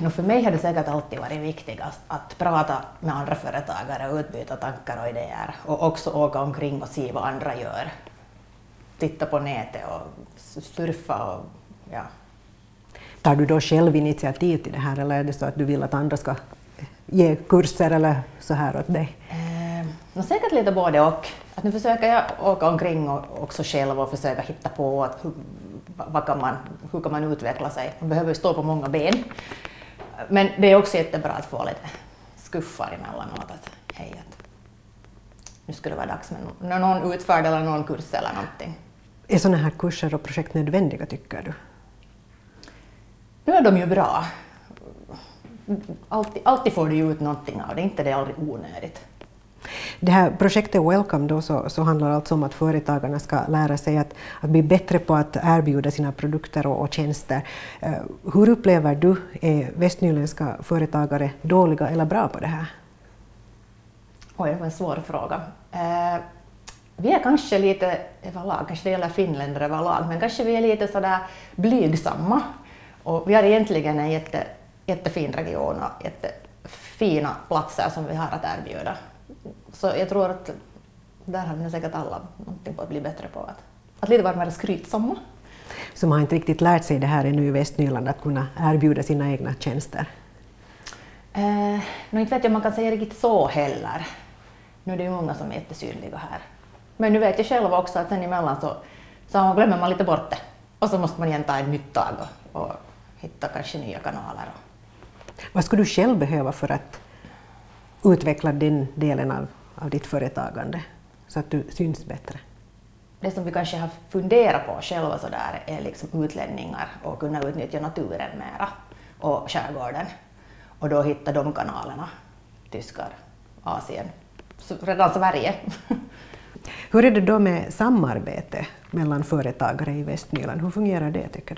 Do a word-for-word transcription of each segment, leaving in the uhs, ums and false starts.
No för mig har det säkert alltid varit viktigast att prata med andra företagare och utbyta tankar och idéer. Och också åka omkring och se vad andra gör. Titta på nätet och surfa och ja. Tar du då själv initiativ till det här eller är det så att du vill att andra ska ge kurser eller så här åt dig? Eh, no, säkert lite både och. Att nu försöker jag åka omkring och också själv och försöka hitta på att hur, vad kan man, hur kan man utveckla sig. Man behöver ju stå på många ben. Men det är också jättebra att få lite skuffar emellanåt. Att, hej, att nu skulle det vara dags med någon utfärd eller någon kurs eller någonting. Är sådana här kurser och projekt nödvändiga tycker du? Nu är de ju bra. Alltid, alltid får du ju ut någonting av det, inte det är aldrig onödigt. Det här projektet Welcome då så, så handlar alltså om att företagarna ska lära sig att, att bli bättre på att erbjuda sina produkter och, och tjänster. Uh, hur upplever du, är västnyländska företagare dåliga eller bra på det här? Oj, det var en svår fråga. Uh, vi är kanske lite överlag, kanske det gäller finländare överlag, men kanske vi är lite sådär blygsamma. Och vi har egentligen en jätte, jättefin region och jättefina platser som vi har att erbjuda. Så jag tror att där har vi säkert alla någonting på att bli bättre på. Att, att lite vara mer skrytsamma. Så man har inte riktigt lärt sig det här ännu i Västnyland att kunna erbjuda sina egna tjänster? Eh, nu inte vet jag om man kan säga riktigt så heller. Nu är det ju många som är jättesynliga här. Men nu vet jag själv också att sen emellan så, så glömmer man lite bort det. Och så måste man igen ta ett nytt tag och, och hitta kanske nya kanaler. Vad skulle du själv behöva för att utveckla den delen av, av ditt företagande så att du syns bättre? Det som vi kanske har funderat på själva så där är liksom utlänningar och kunna utnyttja naturen mera och skärgården. Och då hitta de kanalerna, Tyskar, Asien, redan Sverige. Hur är det då med samarbete mellan företagare i Västnyland? Hur fungerar det tycker du?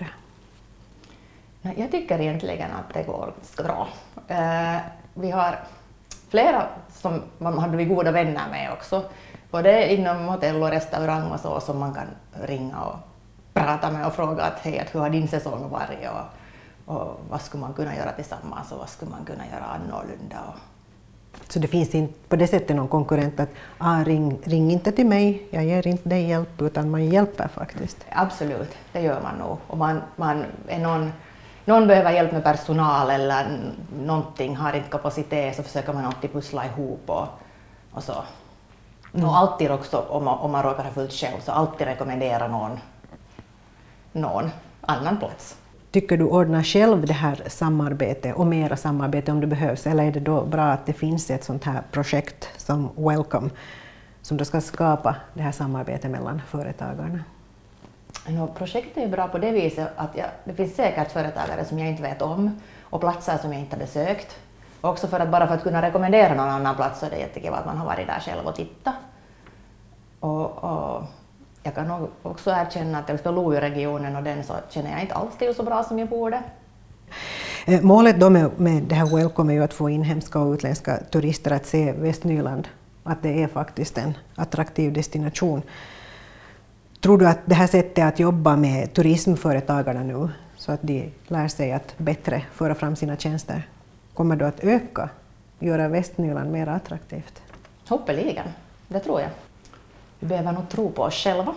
Jag tycker egentligen att det går ganska bra. Vi har flera som man hade vi goda vänner med också. Både inom hotell och restaurang och så som man kan ringa och prata med och fråga att hej, att hur har din säsong varit och, och vad skulle man kunna göra tillsammans och vad skulle man kunna göra annorlunda. Och... Så det finns inte på det sättet någon konkurrent att ah, ring, ring inte till mig, jag ger inte dig hjälp utan man hjälper faktiskt? Absolut, det gör man nog. Och man, man är någon, någon behöver hjälp med personal eller någonting, har inte kapacitet så försöker man alltid pussla ihop och, och så. Mm. Och alltid också, om man, om man råkar ha fullt själv, så alltid rekommendera någon, någon annan plats. Tycker du ordnar själv det här samarbetet och mera samarbete om det behövs, eller är det då bra att det finns ett sånt här projekt som Welcome som då ska skapa det här samarbetet mellan företagarna? No, projektet är bra på det viset att jag, det finns säkert företagare som jag inte vet om och platser som jag inte har besökt. Också för att bara för att kunna rekommendera någon annan plats så är det jättekul att man har varit där själv och tittat. Och, och jag kan nog också erkänna att jag Lojo-regionen och den så känner jag inte alls till så bra som jag borde. Målet då med, med det här Welcome är ju att få inhemska och utländska turister att se Västnyland, att det är faktiskt en attraktiv destination. Tror du att det här sättet att jobba med turismföretagarna nu så att de lär sig att bättre föra fram sina tjänster kommer då att öka, göra Västnyland mer attraktivt? Hoppeligen, det tror jag. Vi behöver nog tro på oss själva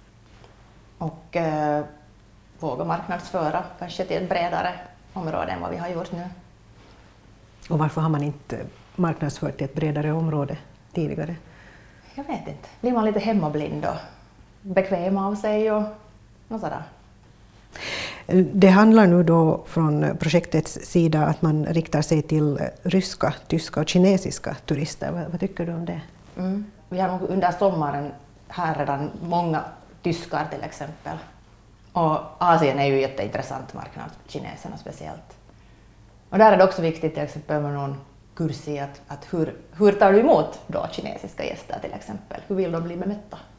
och eh, våga marknadsföra kanske till ett bredare område än vad vi har gjort nu. Och varför har man inte marknadsfört till ett bredare område tidigare? Jag vet inte. Blir man lite hemmablind och bekväm av sig och något sådär. Det handlar nu då från projektets sida att man riktar sig till ryska, tyska och kinesiska turister. Vad, vad tycker du om det? Mm. Vi har nog under sommaren här redan många tyskar till exempel. Och Asien är ju en jätteintressant marknad, kineserna speciellt. Och där är det också viktigt till exempel med någon kurs i att, att hur, hur tar du emot då kinesiska gäster till exempel? Hur vill de bli bemötta?